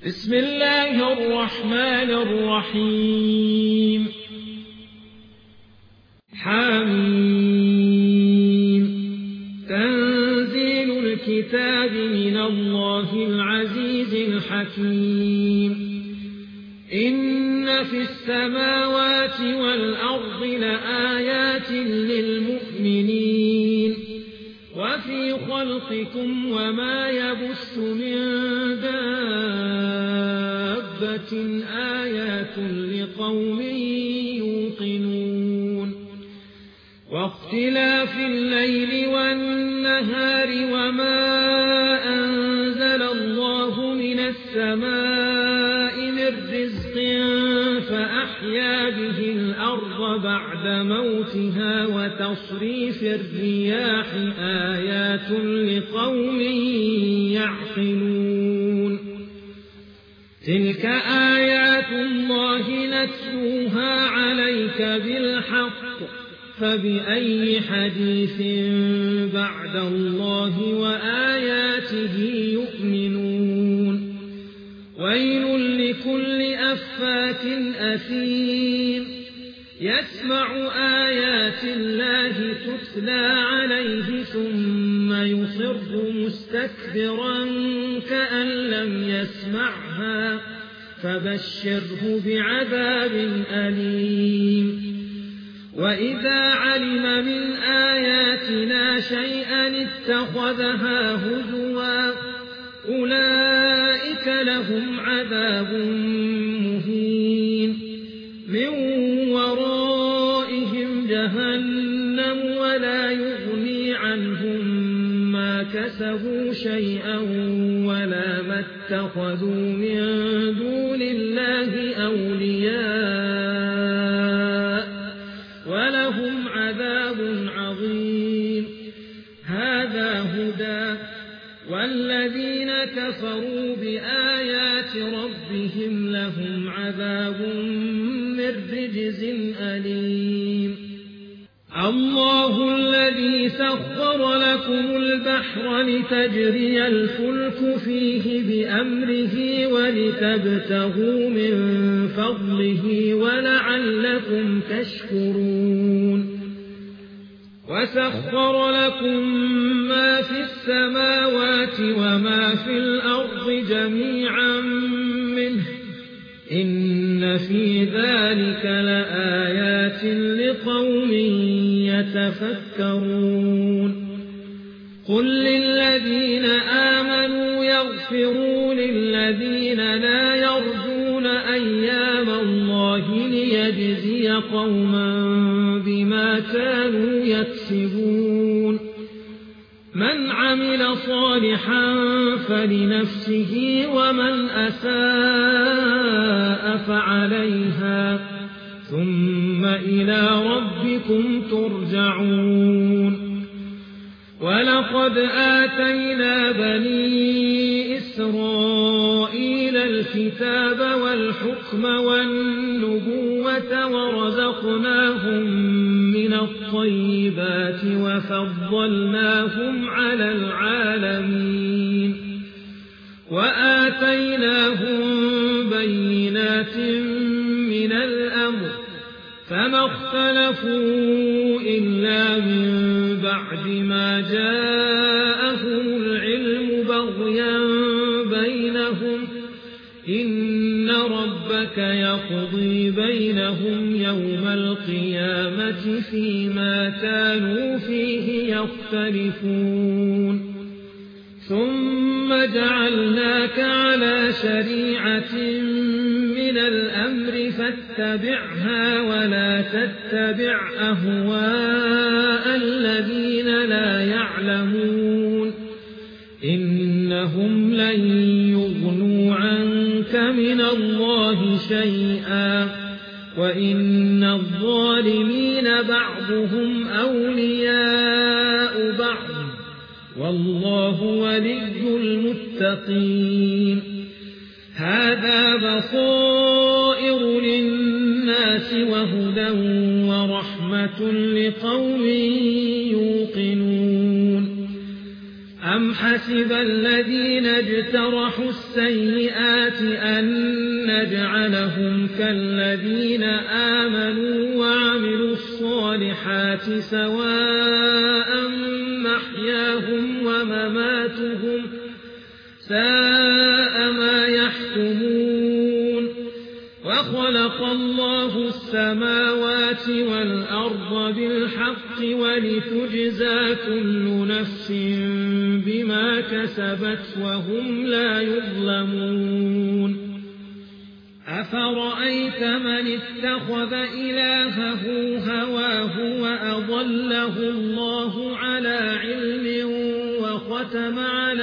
بسم الله الرحمن الرحيم. حميم. تنزيل الكتاب من الله العزيز الحكيم. إن في السماوات والأرض لآيات للمؤمنين وفي خلقكم وما يبث من دابة آيات لقوم يوقنون. واختلاف الليل والنهار وما أنزل الله من السماء من رزق فأحيا به الأرض بعد موتها وتصريف الرياح آيات لقوم يعقلون. تلك آيات الله نتلوها عليك بالحق فبأي حديث بعد الله وآياته يؤمنون. ويل لكل أفاك أثيم يسمع آيات الله تتلى عليه ثم يصر مستكبرا كأن لم يسمعها فبشره بعذاب أليم. وإذا علم من آياتنا شيئا اتخذها هزوا أولئك لهم عذاب مهين من ورائهم جهنم ولا يغني عنهم ما كسبوا شيئا ولا ما اتخذوا من دون الله أولياء ولهم عذاب عظيم. هذا هدى والذين كفروا بآيات ربهم لهم عذاب من رجز أليم. الله الذي سخر لكم البحر لتجري الفلك فيه بأمره ولتبتغوا من فضله ولعلكم تشكرون. وسخر لكم ما في السماوات وما في الأرض جميعا منه إن في ذلك لآيات لقوم يتفكرون. قل للذين آمنوا يغفروا للذين لا يرجون أيام الله ليجزي قوما بما كانوا يكسبون. من عمل صالحا فلنفسه ومن أساء فعليها ثم إلى ربكم ترجعون. ولقد آتينا بني إسرائيل الكتاب والحكم والنبوة ورزقناهم من الطيبات وفضلناهم على العالمين وآتيناهم بينات من الأمر فما اختلفوا إلا من بعد ما جاءهم العلم بغيا بينهم إن ربك يقضي بينهم يوم القيامة فيما كانوا فيه يختلفون. ثم جعلناك على شريعة من الأمر فاتبعها ولا تتبع أهواء الذين لا يعلمون إنهم لن يغنوا عنك من الله شيئا وإن الظالمين بعضهم أولياء بعض والله ولي المتقين. هذا بصائر للناس وهدى ورحمة لقوم يوقنون. أم أفحسب الذين اجترحوا السيئات أن نجعلهم كالذين آمنوا وعملوا الصالحات سواء محياهم ومماتهم ساء ما يحكمون وخلق الله السماوات والأرض بالحق ولتجزى كل نفس بما كسبت وهم لا يظلمون أفرأيت من اتخذ إلهه هواه وأضله الله على علم وختم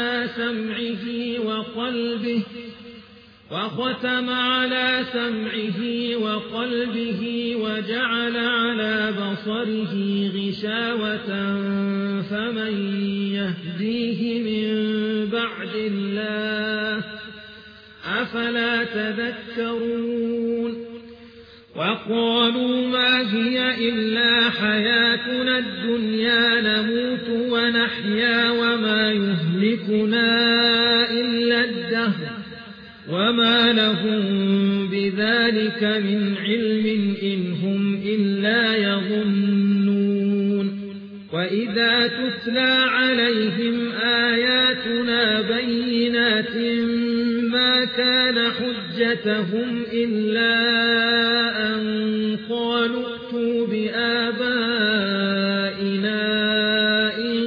على سمعه وقلبه وجعل على بصره غشاوة فمن يهديه من بعد الله أفلا تذكرون وقالوا ما هي إلا حياتنا الدنيا نموت ونحيا وما يهلكنا إلا الدهر وما لهم بذلك من علم إن هم إلا يظنون وإذا تتلى عليهم آياتنا بينات ما كان حجتهم إلا أن قالوا ائتوا بآبائنا إن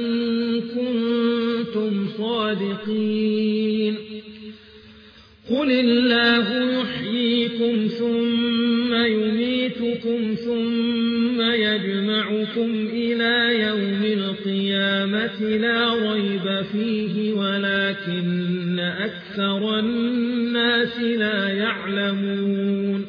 كنتم صادقين قل الله يحييكم ثم يميتكم ثم يجمعكم إلى يوم القيامة لا ريب فيه ولكن أكثر الناس لا يعلمون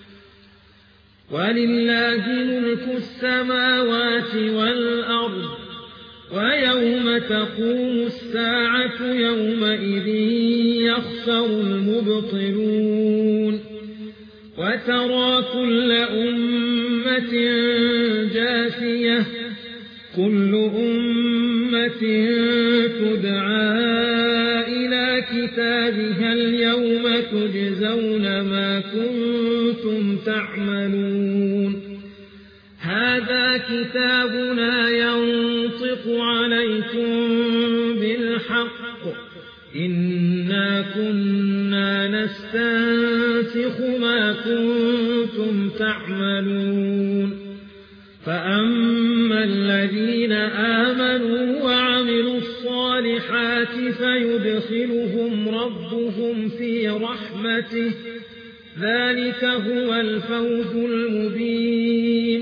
ولله ملك السماوات والأرض ويوم تقوم الساعة يومئذ يخسر المبطلون وترى كل أمة جاثية كل أمة تدعى إلى كتابها اليوم تجزون ما كنتم تعملون هذا كتابنا ينطق عليكم بالحق إنا كنا نستنسخ ما كنتم تعملون فأما الذين آمنوا وعملوا الصالحات فيدخلهم ربهم في رحمته ذلك هو الفوز المبين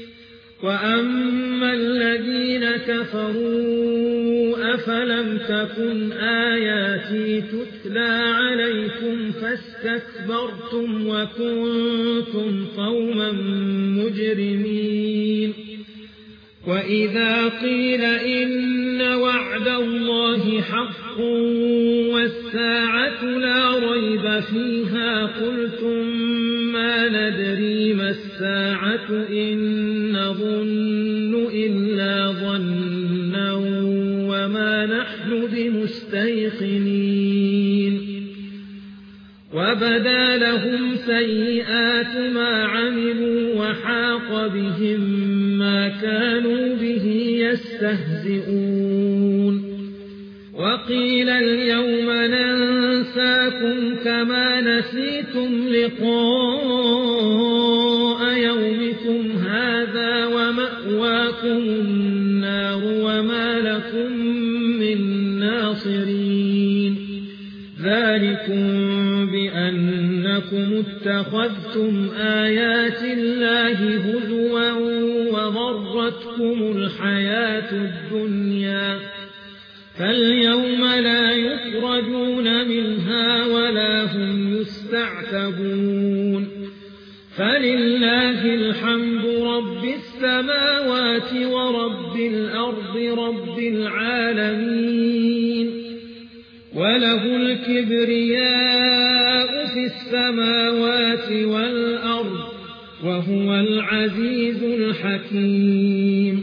وأما الذين كفروا أفلم تكن آياتي تتلى عليكم فاستكبرتم وكنتم قوما مجرمين وإذا قيل إن وعد الله حق والساعة لا ريب فيها قلتم ما ندري ما الساعة إن نظن إلا ظنا وما نحن بمستيقنين وبدا لهم سيئات ما عملوا وحاق بهم ما كانوا به يستهزئون وقيل اليوم ننساكم كما نسيتم لقاء يومكم هذا ومأواكم النار وما لكم من ناصرين ذلكم بأنكم اتخذتم آيات الله هزوا وغرتكم الحياة الدنيا فاليوم لا يخرجون منها ولا هم يستعتبون فلله الحمد رب السماوات ورب الأرض رب العالمين وله الكبرياء في السماوات والأرض وهو العزيز الحكيم